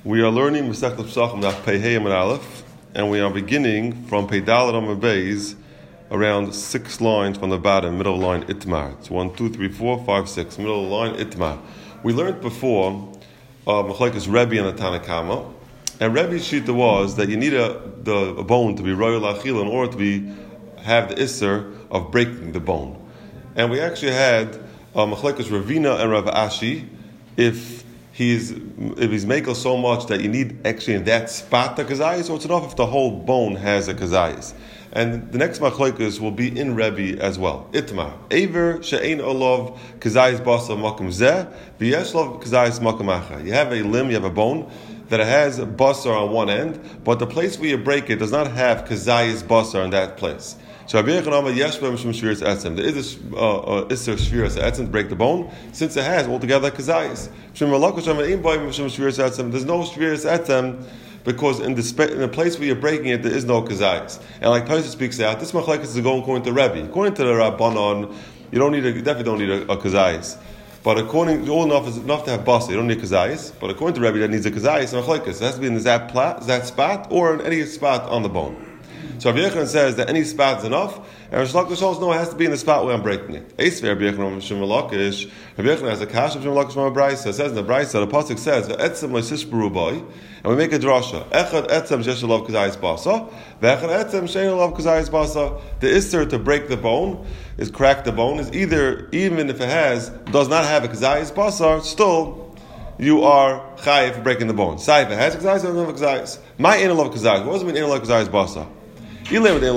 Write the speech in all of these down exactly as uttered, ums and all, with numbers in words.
We are learning Masechet Pesachim Daf Pei Hey Amud Aleph, and we are beginning from Pei Daled Amud Beis, around six lines from the bottom, middle line Itmar. It's one, two, three, four, five, six, middle line Itmar. We learned before uh, Machlekes Rebbe and the Tanakama, and Rebbe's shita was that you need a the a bone to be royal achil in order to be have the isser of breaking the bone. And we actually had uh, Machlekes Ravina and Rav Ashi if he's if he's making so much that you need actually in that spot the kazayis, or it's enough if the whole bone has a kazayis. And the next machlokes will be in Rebbe as well. Itmar Aver she'ein olav kazayis basa makom zeh v'yeshlav kazayis makom acher. You have a limb, you have a bone that has a basar on one end, but the place where you break it does not have kazayis basar in that place. So Rabbi Yechonama yeshbem shum shviras etzem. There is a uh, uh, isser shviras etzem to break the bone, since it has altogether kazayis. Shum malakosh shum ein boim shum shviras etzem. There's no shviras etzem because in the spe- in the place where you're breaking it, there is no kazayis. And like Tosfos speaks out, this machlekes is going according to Rebbe. According to the Rabbanon, you don't need a, you definitely don't need a, a kazayis. But according, all enough is enough to have basa. You don't need kazayis. But according to Rebbe, that needs a kazayis and machlekes. It has to be in that plat, that spot, or in any spot on the bone. So Rabbi Yechon says that any spot is enough, and Rish Lakish also no, it has to be in the spot where I'm breaking it. Eisvei Rabbi Yechon Shem Lakish, Rabbi Yechon has a kash of Shem Lakish from a brayso. It says in the brayso, the pasuk says ve'etzem le'sishberu boy, and we make a drasha. Echad etzem shesh alav kazayis basa, ve'echad etzem shein alav kazayis basa. The isser to break the bone is crack the bone is either even if it has does not have a kazayis basa, still you are chayiv for breaking the bone. Say if it has a kazayis, or doesn't have a kazayis. My ain't alav kazayis. What does it mean ain't alav kazayis basa? If it means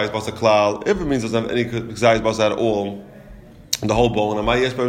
it doesn't have any kazayis basa at all, the whole bone, why is there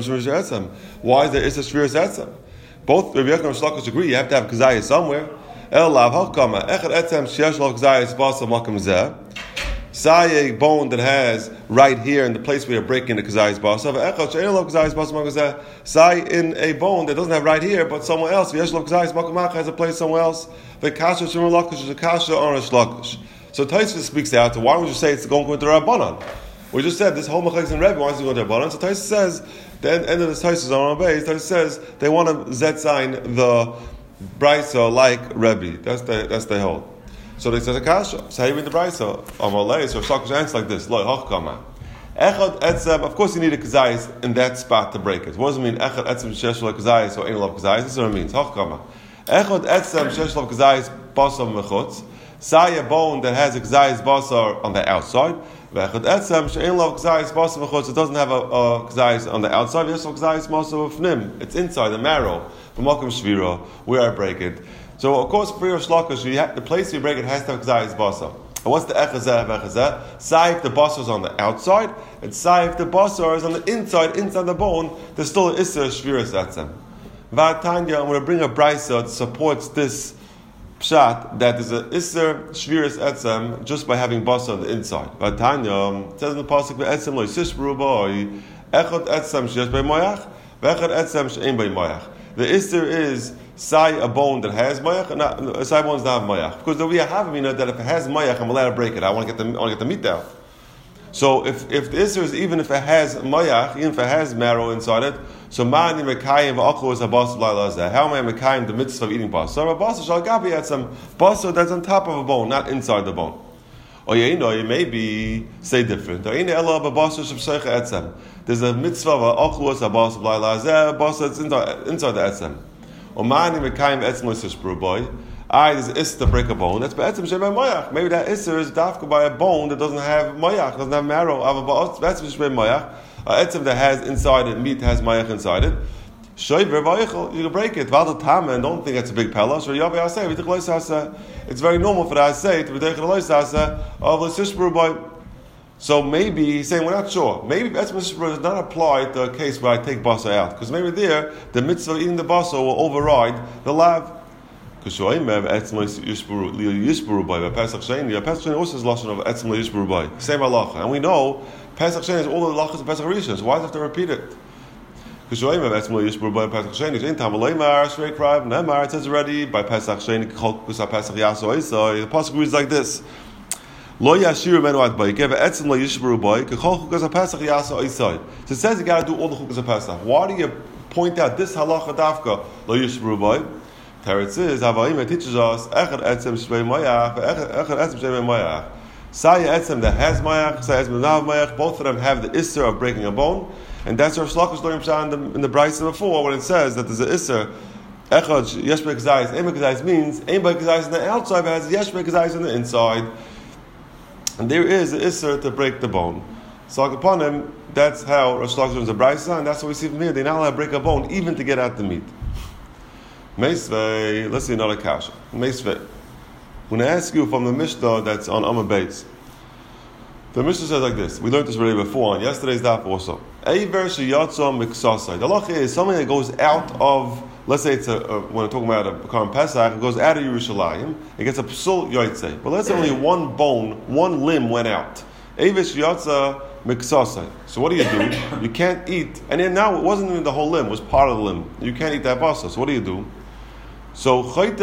is a shviras etzem? Both Rabbi Yechon and Rish Lakish agree you have to have kazayis somewhere. El lav hakama echad etzem sheyesh lav kazayis basa makom zeh. Say a bone that has right here in the place where you're breaking the kazayis basa. Echad sheyesh lav kazayis basa makom zeh. Say in a bone that doesn't have right here, but somewhere else. Yesh lav kazayis makom acher has a place somewhere else. The kasha Shem Lakish is a kasha on Rish Lakish. So Tosfos speaks out to why would you say it's going to Rabbanon? We just said this whole machlekes in Rebbe wants to go to Rabbanon. So Tosfos says the end, end of this Tosfos on our base. Tosfos says they want to zet sign the brayso like Rebbe. That's the that's the whole. So they say a kasha. So how you read the brayso? Amalei. So Shakish answers like this: Lo hachkama. Echad etzem. Of course, you need a kazayis in that spot to break it. What does it mean? Echad etzem shesh lo kazayis or ein lo kazayis. This is what it means. Hachkama. Echad etzem shesh lo kazayis basam mechutz. Say a bone that has a kazayis basar on the outside. V'echad etzem she'en lo kazayis basar v'chutz. It doesn't have a, a kazayis on the outside. Yes, kazayis basar v'fnim. It's inside the marrow. V'makom shvira, where I break it. So of course, for Rish Lakish, the place you break it has to have kazayis basar. And what's the echazeh v'echazeh? Say if the basar is on the outside, and say if the basar is on the inside, inside the bone, there's still an isser shviras etzem. V'atanya, I'm going to bring a brayso that supports this pshat that is a isser shviras etzem just by having basa on the inside. Vatanya it says in the pasuk ve'etzem lo yisishberu boy echad etzem sheyesh bei moyach ve'echad etzem she'ein bei moyach. The isser is say a bone that has moyach and not, a say bone does not have moyach, because the way I have it, you know that if it has moyach, I'm allowed to break it. I want to get the I want to get the meat out. So if if the isser is even if it has moyach, even if it has marrow inside it. So mani mekayim v'achlu is a basar l'ilazeh. How am I mekayim the mitzvah of eating basar? So a basar shal gabi had some basar that's on top of a bone, not inside the bone. Or you know, you maybe say different. There's a mitzvah of achlu is a basar l'ilazeh. Basar that's inside, inside the etzem. Or mani mekayim etzem l'sishbru boy. I there's is to break a bone. That's be'etzem shebei moyach. Maybe that isser is dafka by a bone that doesn't have moyach, doesn't have marrow. That's shebei moyach. Uh, etzem that has inside it, meat has mayach inside it. Shoiver v'aychel, you can break it. V'al tama, and don't think it's a big pella. So Yavi Aseh, v'tich lois hasa. It's very normal for the Aseh to v'tich lois hasa of l'sishbru boy. So maybe he's saying we're not sure. Maybe etzem l'sishbru does not apply to a case where I take basa out, because maybe there the mitzvah of eating the basa will override the lav. Because shoimer etzem l'yishbru boy. Pesach sheni, Pesach sheni also is lashon of etzem l'yishbru boy. Same halacha, and we know. Pesach Sheni is all the halachas of Pesach Rishon, so why do I have to repeat it? Because Shoyim that's more Yishbur by Pesach Sheni. In Tamalei Mar Shrei Krav Nemar it says already by Pesach Sheni Kol Kusa Pesach Yaso Isai. The pasuk reads like this: Lo Yashir Menu Ad Bay Give Etzim Lo Yishbur Bay Kol Kusa Pesach Yaso Isai. So it says you got to do all the chukas of Pesach. Why do you point out this halacha dafka Lo Yishbur Bay? Teretz is, Havaima teaches us, Echad Etzem Shvei Mayach, Echad Etzem Shvei Mayach. Saya Etzem that has Mayach, Saya Etzem that doesn't have Mayach, both of them have the Isser of breaking a bone. And that's our Shlakish learning in the, in the Brisa before, when it says that there's an Isser, Echad Yesh Be'Kazayis, Ein Be'Kazayis means, Ein Be'Kazayis on the outside, but has Yesh Be'Kazayis on the inside. And there is an Isser to break the bone. So upon him, that's how Rosh Lakish learns the Brisa, and that's what we see from here. They're not allowed to break a bone, even to get out the meat. Meisvei, let's see another kasha. Meisvei. I'm going to ask you from the Mishnah that's on Amar Beis. The Mishnah says like this. We learned this already before on yesterday's daf also. Eiver sheyatza miksasai. The halacha is something that goes out of, let's say it's a, a when we're talking about a Karim Pesach, it goes out of Yerushalayim. It gets a psul yotzei. But let's say only one bone, one limb went out. Eiver sheyatza miksasai. So what do you do? You can't eat, and then now it wasn't even the whole limb; it was part of the limb. You can't eat that basa. So what do you do? So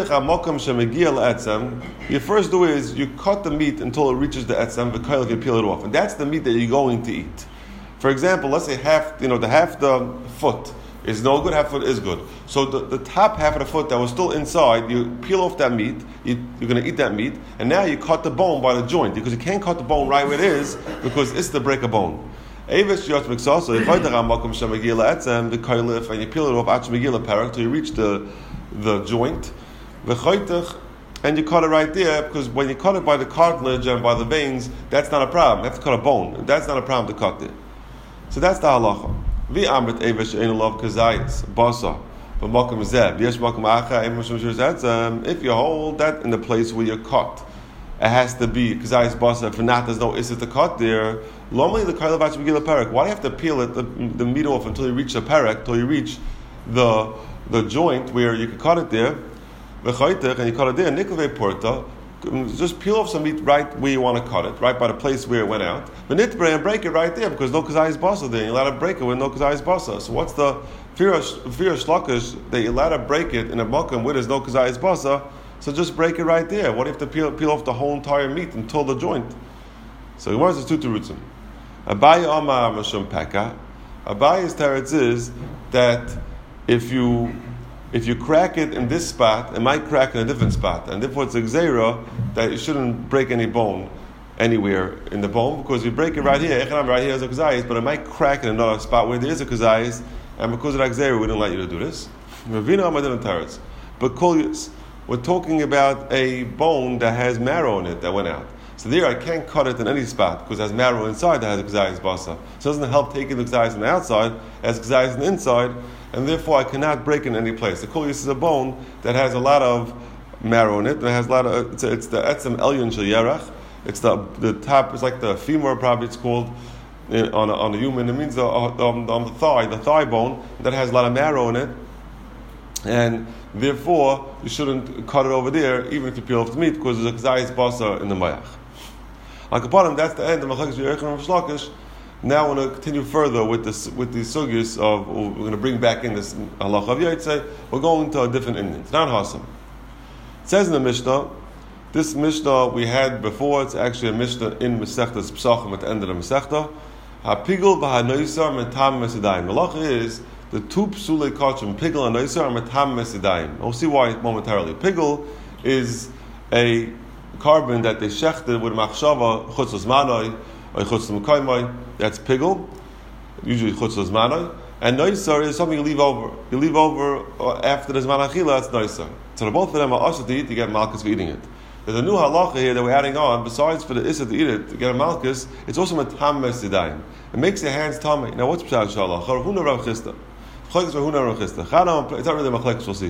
you first do is you cut the meat until it reaches the etzem, the kail you peel it off, and that's the meat that you're going to eat. For example, let's say half, you know, the half the foot is no good, half foot is good. So the, the top half of the foot that was still inside, you peel off that meat, you, you're going to eat that meat, and now you cut the bone by the joint, because you can't cut the bone right where it is, because it's the break a bone. Avish yot miksasa, if I makom shemagila etzem, the kailif, and you peel it off at shemagila parak till you reach the the joint, and you cut it right there, because when you cut it by the cartilage and by the veins, that's not a problem. You have to cut a bone. That's not a problem to cut there. So that's the halacha. Vi amrit evish ein lov kazayis basa b'makom zeb yesh makom acha ein mishum shur etzem. If you hold that in the place where you cut, it has to be kazayis basa. If not, there's no issue to cut there. Normally the kaila vach begila parak. Why do you have to peel it the, the meat off until you reach the parak, until you reach the the joint where you can cut it there, and you cut it there, nikleve porta, just peel off some meat right where you want to cut it, right by the place where it went out. But nitbre and break it right there, because no kazayis basa there. You're allowed to break it with no kazayis basa. So what's the fear of shlakish that you're allowed to break it in a makom where there's no kazayis basa? So just break it right there. What do you have to peel, peel off the whole entire meat until the joint? So he wants to two terutzim. Abaye amar mashum peka. Abaye's teretz is that If you if you crack it in this spot, it might crack in a different spot, and therefore it's a gzeira that you shouldn't break any bone anywhere in the bone, because you break it right here, right here is a kazayis, but it might crack in another spot where there is a kazayis, and because of that gzeira, we don't let you to do this. But we're talking about a bone that has marrow in it that went out. So there, I can't cut it in any spot because it has marrow inside that has a kazayis basa. So it doesn't help taking the kazayis on the outside, it has kazayis on the inside, and therefore I cannot break it in any place. The kol is a bone that has a lot of marrow in it. It has a lot of. It's, a, it's the etzem elyon shel yerach. It's the the top. It's like the femur, probably it's called in, on a, on a human. It means the on, on the thigh, the thigh bone that has a lot of marrow in it, and therefore you shouldn't cut it over there, even if you peel off the meat, because there's a kazayis basa in the mayach. Akapanim, that's the end of Machlekes Yerucham and Shlakish. Now we're going to continue further with this, with these sugyas of, we're going to bring back in this halacha of Yaitse. We're going to a different Indian. It's not Hasam. It says in the Mishnah, this Mishnah we had before, it's actually a Mishnah in Masechtas Pesachim at the end of the Masechta. HaPigul v'hanoisar metam mesidayim. The halacha is, the two psulei kachim, Pigul and Noisar, are metam mesidayim. We'll see why momentarily. Pigul is a carbon that they shechted with machshava, chutz l'zmanoi, or chutz l'mekaymoi. That's pigul, usually chutz l'zmanoi. And noisar is something you leave over. You leave over after the zman achila, it's noisar. So the both of them are also to eat, to get malchus for eating it. There's a new halacha here that we're adding on, besides for the issa to eat it, to get a malchus, it's also matam mesidayim. It makes your hands tummy. Now what's pshat shalach? Huna rav chista. It's not really machlekes, we'll see.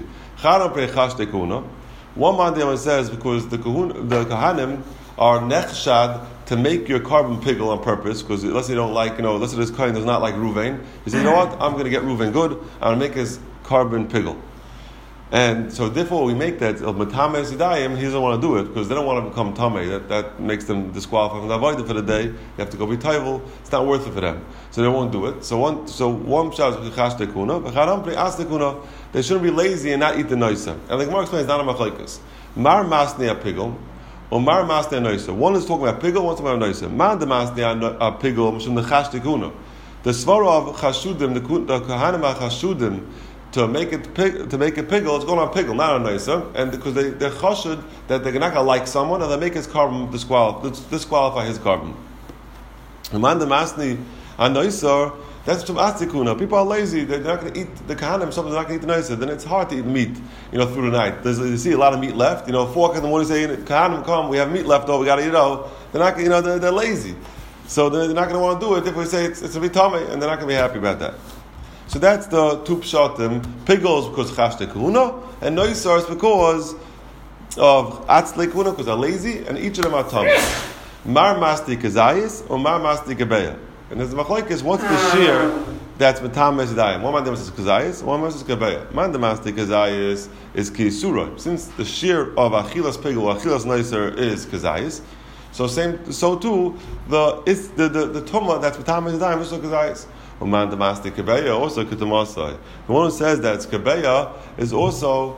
One man there says because the kahun, the kahanim are nechshad to make your carbon pigul on purpose, because let's say you don't like, you know, let's say this kain does not like Ruvain. He says, you know what, I'm going to get Ruvain good, I'm going to make his carbon pigul. And so therefore we make that, Matame Sidayim, he doesn't want to do it, because they don't want to become Tameh. That, that makes them disqualified from the Avodah for the day. You have to go be Taival. It's not worth it for them. So they won't do it. So one so one shot is Chash Tekuna, they shouldn't be lazy and not eat the Noisa. And like Mark explains, not a Machlekes. Mar Masni a Pigul, or Mar Masni a Noisa. One is talking about Pigul, one's talking about Noisa. Man the Masni a Pigul, Mishum the Chash Tekuna. The Svara of Chashudim, the Kahanim Chashudim, to make it pig, to make it piggle, it's going on piggle, not on Naisa, and because they they're chashud that they're not gonna like someone and they make his carbon disqualify, disqualify his carbon. Remind the masni on Naisa. That's from Atzikuna. People are lazy. They're not going to eat the kahanim. Someone's not going to eat the Naisa. Then it's hard to eat meat, you know, through the night. There's, you see a lot of meat left. You know, four o'clock in the morning, say, kahanim, come, we have meat left over. We got to eat out. They're not, you know, they're, they're lazy, so they're not going to want to do it. If we say it's, it's a vitame, and they're not going to be happy about that. So that's the two pshatim. Piggles because chashte kahuna, and Naisa is because of atzle kahuna because they're lazy, and each of them are tummy. Mar masti kazayis or mar masti kabeya. And there's a machlokes, what's the shear that's metames dayim? One man is kazayis, one man is kabeya. Man demastik kazayis is kisura. Since the shear of achilas pigul, achilas neiser is kazayis, so same, so too the it's the the, the tumah that's metames dayim is also kazayis. One man demastik kabeya also kitamasai. The one who says that it's kabeya is also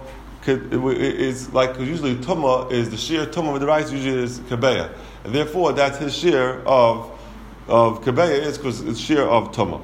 is like usually tumah is the shear tumah with the rice usually is kabeya, and therefore that's his shear of. Of kabeya is because it's shear of tuma.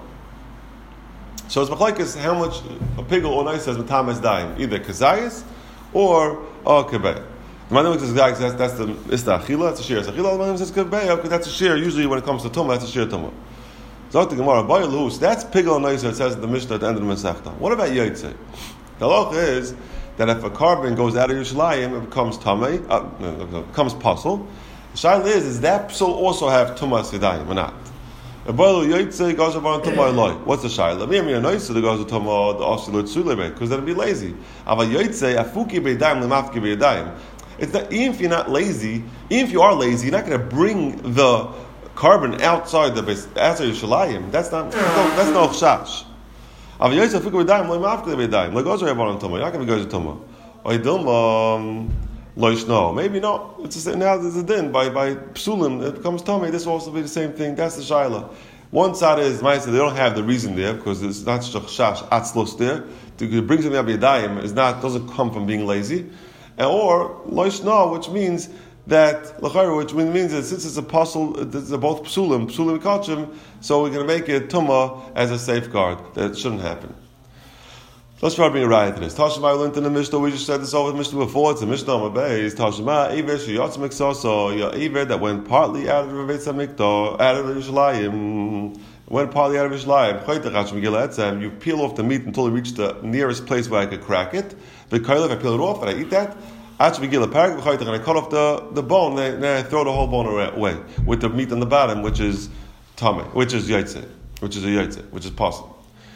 So it's machlokes how much a pigel or nice says matamas daim, either kazayis or or kabeya. The man says that's that's the it's the achila, that's a shear. The achila, the man says kabeya because that's a shear. Usually when it comes to tuma, that's a shear tuma. So the Gemara bayalus that's pigel or nice. It says in the Mishnah at the end of the Masechta. What about yaitze? The halacha is that if a carbon goes out of Yerushalayim, it becomes tamei, uh, it becomes pasul. The shaila is, is that psul also have tumas yadayim or not? What's the shaila? Maybe a nice to the goes to tuma the oscillator sulebe because that'd be lazy. Ava yoytze afuki beidayim lemafki beidayim. It's not even if you're not lazy, even if you are lazy, you're not going to bring the carbon outside the base outside Yerushalayim. That's not that's no chash. Ava yoytze afuki beidayim lemafki beidayim. Like also on tuma, you're not going to go to tuma. Oidilma. Loish no, maybe no. It's just, now there's a din by by psulim. It becomes tummy. This will also be the same thing. That's the shaila. One side is ma'aseh. They don't have the reason there because it's not shash atzlos there. To bring something up yadayim is not doesn't come from being lazy, and or loish no, which means that lachar, which means that since it's a puzzle, it's both psulim, psulim kachim, so we're going to make it tumah as a safeguard that it shouldn't happen. Let's try to bring a riot to this. Tashma, I learned in the Mishnah, we just said this over the Mishnah before, it's a Mishnah on my base. Tashma, Eiver, Shiyatz Miksoso, your Eiver that went partly out of the Rebbe Tzamikto, out of the Yerushalayim, went partly out of Yerushalayim. You peel off the meat until you reach the nearest place where I could crack it. If I peel it off and I eat that, and I cut off the, the bone, then I throw the whole bone away with the meat on the bottom, which is tameh, which is yaitze, which is a yaitze, which is possible.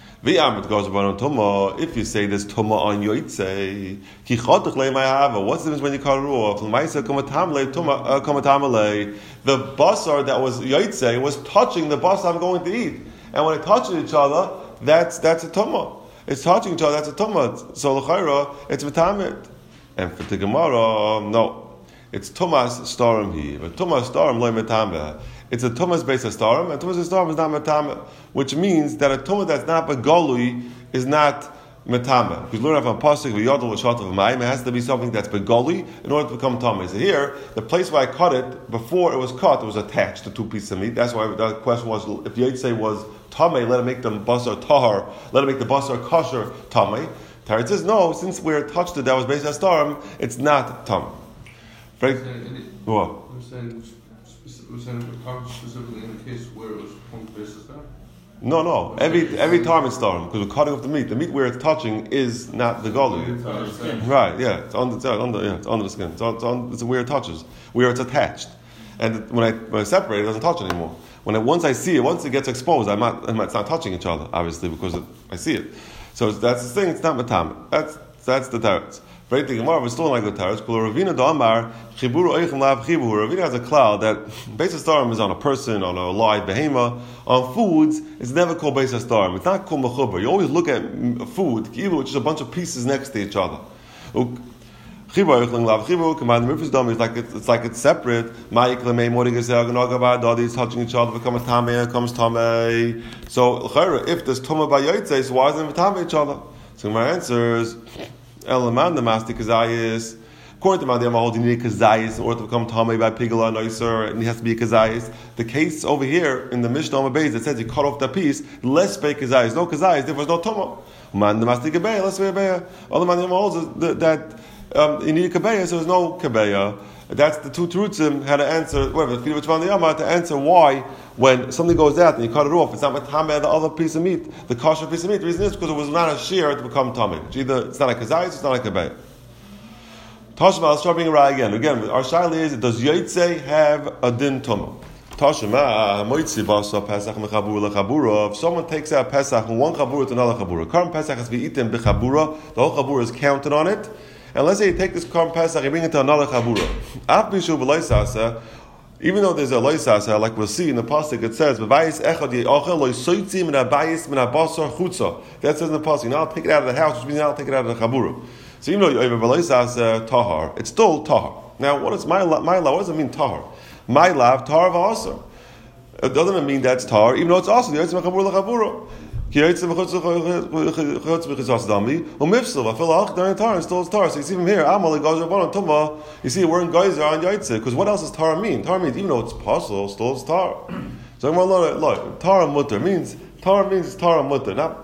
If you say there's tuma on yoitze, what's the difference when you cut it off? The basar that was yoitze was touching the basar I'm going to eat, and when it touches each other, that's that's a tuma. It's touching each other. That's a tuma. So l'chayra, it's v'tamid. And for the Gemara, no, it's tumas starim here. But tumas starim loy metameh. It's a tumas based on starim, and tumas starim is not metameh, which means that a tumah that's not begolui is not metameh. Because learn from pasuk v'yodel v'shat of mayim, it has to be something that's begolui in order to become tameh. So here, the place where I cut it, before it was cut, it was attached to two pieces of meat. That's why the question was, if the Yitzay was tameh, let it make the basar tahar, let it make the basar kosher tameh. Tarit says, no, since we're touched it, that was based on starim, it's not tameh. Frank, what? We're saying, we're saying specifically in the case where it was point based on starim? No, no. Every every time it's starim, because we're cutting off the meat. The meat where it's touching is not the golu. Right, yeah. It's on the, it's on the, yeah, it's under the skin. It's, on, it's, on, it's where it touches, where it's attached. And when I, when I separate it, it doesn't touch anymore. When I, once I see it, once it gets exposed, I'm not, I'm not, it's not touching each other, obviously, because it, I see it. So that's the thing, it's not matam. That's that's the teretz. Right, the Gemara was still like the teretz. Ravina Damar Chiburu Eichem Lav Chiburu. Ravina has a cloud that Beis Starim is on a person, on a live behema. On foods, it's never called Beis Starim. It's not called mechuber. You always look at food, which is a bunch of pieces next to each other. Chibur Eichem Lav Chiburu. Command the Rifus Dam is like it's, it's like it's separate. Ma'ik Lemei Morigesel Gnogavad. All these touching each other become a tamei, comes tamei. So if there's tuma by yotzei, so why is it tamei each other? So my answer is. Elaman the mastik kazayis According to Mandi Amahol, you need a kazayis in order to become tamei by pigala noiser, and he has to be a kazayis. The case over here in the Mishnah Amabez that says you cut off that piece, less pay kazayis, no kazayis, there was no tama. Man the mastic kabeya, let's say kabeya. Other Mandi Amahol that um, you need a kabeya, so there's no kabeya. That's the two terutzim how to answer, whatever, which one the Yama, to answer why, when something goes out and you cut it off, it's not matame the other piece of meat, the kosher piece of meat. The reason is because it was not a shear to become tummy. It's either, it's not a kazayis, it's not a kabay. Tashma, let's try being right again. Again, our shaila is, does Yaitse have a din tumah? Tashma, moitzi basa pesach mechabura lechabura. If someone takes out pesach from one chabura to another chabura, current pesach has to be eaten b'chabura, the whole chabura is counted on it. And let's say you take this Korban Pesach, you bring it to another Chabura. Even though there's a loisasa, like we'll see in the pasuk, it says, that says in the pasuk, now I'll take it out of the house, which means now I'll take it out of the Chabura. So even though you have a loisasa tahar, it's still tahar. Now, what is my law? My law, what does it mean tahar? My law, tahar v'asar. It doesn't mean that's tahar, even though it's also the Yotzim Chabura l'Chabura. Ki Yotzim Dami, Umifsel, I feel like they're in Tar, and still it's Tar. So you see from here, Amal, Gazer, Bon, Tuma, you see we're in Geyser on Yaitse, because what else does Tar mean? Tar means, even though it's possible, still it's Tar. So I'm going look, Tar and Mutter means, Tar means Tar and Mutter. Now,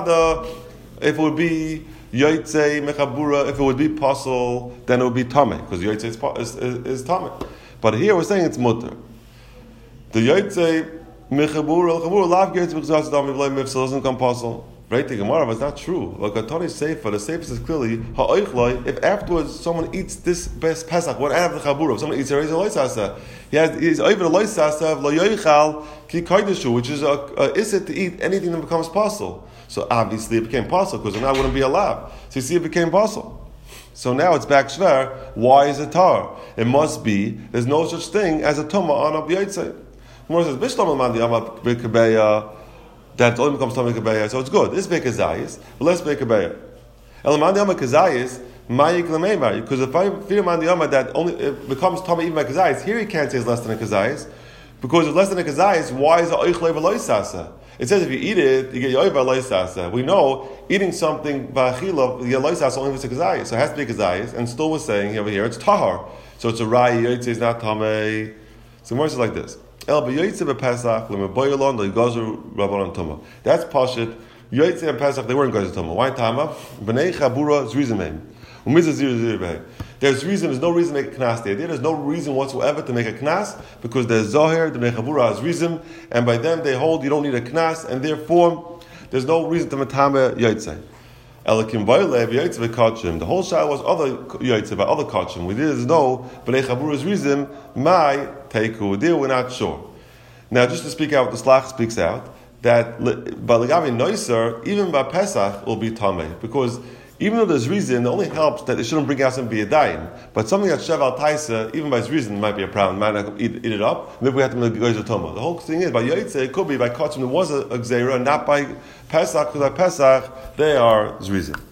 if it would be Yaitse, Mechabura, if it would be possible, then it would be Tame, because Yaitse is, is, is, is Tame. But here we're saying it's Mutter. The Yaitse, Mechabura, Chabura, Lav Yaitse, because Dami, V'lay Mifsel, doesn't come possible. Right, the Gemara, but it's not true. Like Atani Seifa, the Seifa says clearly, ha'oichloi, if afterwards someone eats this best Pesach, what out of the Chabura, if someone eats a razor loisasa, he has, he's over the loisasa of lo yoichal ki kaidushu, which is a, a isit to eat anything that becomes possible. So obviously it became possible, because now it wouldn't be allowed. So you see it became possible. So now it's back shver, why is it tar? It must be, there's no such thing as a tumah on a b'yaitze. Gemara says, Bishlam al-mandi amab b'kabeya, that only becomes Tamei Kabeya, so it's good. This make a Zayis, but let's make a Kabeya. Elamandi Yama Kazayis, Mayik Lamemar, because if I fear Mandi Yama that only it becomes Tamei even by Kazayis, here he can't say it's less than a Kazayis, because if less than a Kazayis, why is it Oichle V'loisasa? It says if you eat it, you get Yoiv V'loisasa. We know eating something Ba'achila, you get Loisasa only if it's a Kazayis, so it has to be a Kazayis, and still we're saying over here, it's Tahar. So it's a Rai, Yoitze is not Tamei. So more is like this. El b'yoytze b'Pesach l'meboyelon l'yigazu rabbanon tuma. That's pashut. Yoytze and Pesach they weren't gazer tuma. Why tama? B'nei chabura zrizimim. U'mizah zir zir b'hei. There's reason. There's no reason to make a knas. The idea there's no reason whatsoever to make a knas because there's zoher. The b'nei chabura is rizim, and by them they hold you don't need a knas, and therefore there's no reason to matame yoytze. Elakim v'olev yoytze v'kachim. The whole shah was other yoytze by other kachim. We did know b'nei chabura is rizim. My Teiku, there we're not sure. Now, just to speak out, the Slach speaks out that by Lagavi Noiser, even by Pesach, will be Tameh. Because even though there's reason, it only helps that it shouldn't bring out some biyadayim. But something that's Sheval Taisa, even by its reason, might be a problem. Might not eat, eat it up. Maybe we have to make a Toma. The whole thing is, by Yaitse, it could be by Kachim, there was a, a Gzeira, not by Pesach, because by Pesach, they are Zrizim.